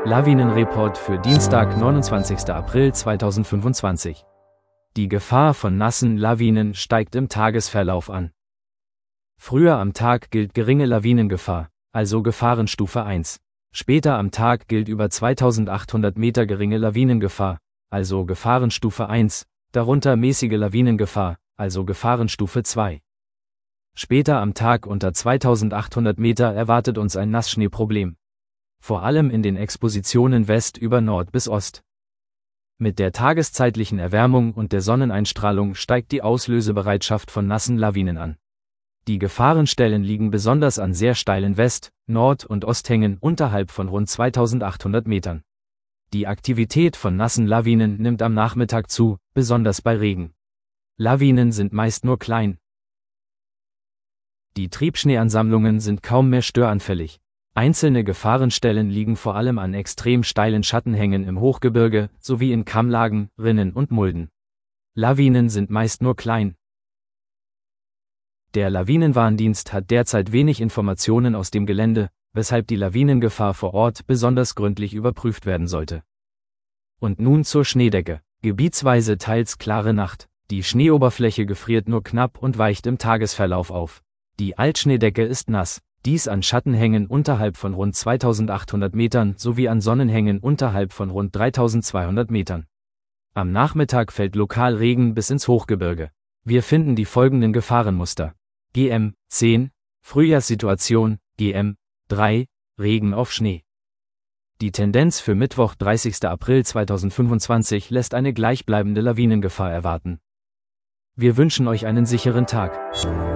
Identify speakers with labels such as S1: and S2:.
S1: Lawinenreport für Dienstag, 29. April 2025. Die Gefahr von nassen Lawinen steigt im Tagesverlauf an. Früher am Tag gilt geringe Lawinengefahr, also Gefahrenstufe 1. Später am Tag gilt über 2800 Meter geringe Lawinengefahr, also Gefahrenstufe 1, darunter mäßige Lawinengefahr, also Gefahrenstufe 2. Später am Tag unter 2800 Meter erwartet uns ein Nassschneeproblem. Vor allem in den Expositionen West über Nord bis Ost. Mit der tageszeitlichen Erwärmung und der Sonneneinstrahlung steigt die Auslösebereitschaft von nassen Lawinen an. Die Gefahrenstellen liegen besonders an sehr steilen West-, Nord- und Osthängen unterhalb von rund 2800 Metern. Die Aktivität von nassen Lawinen nimmt am Nachmittag zu, besonders bei Regen. Lawinen sind meist nur klein. Die Triebschneeansammlungen sind kaum mehr störanfällig. Einzelne Gefahrenstellen liegen vor allem an extrem steilen Schattenhängen im Hochgebirge sowie in Kammlagen, Rinnen und Mulden. Lawinen sind meist nur klein. Der Lawinenwarndienst hat derzeit wenig Informationen aus dem Gelände, weshalb die Lawinengefahr vor Ort besonders gründlich überprüft werden sollte. Und nun zur Schneedecke. Gebietsweise teils klare Nacht. Die Schneeoberfläche gefriert nur knapp und weicht im Tagesverlauf auf. Die Altschneedecke ist nass. Dies an Schattenhängen unterhalb von rund 2800 Metern sowie an Sonnenhängen unterhalb von rund 3200 Metern. Am Nachmittag fällt lokal Regen bis ins Hochgebirge. Wir finden die folgenden Gefahrenmuster. GM 10, Frühjahrssituation, GM 3, Regen auf Schnee. Die Tendenz für Mittwoch, 30. April 2025 lässt eine gleichbleibende Lawinengefahr erwarten. Wir wünschen euch einen sicheren Tag.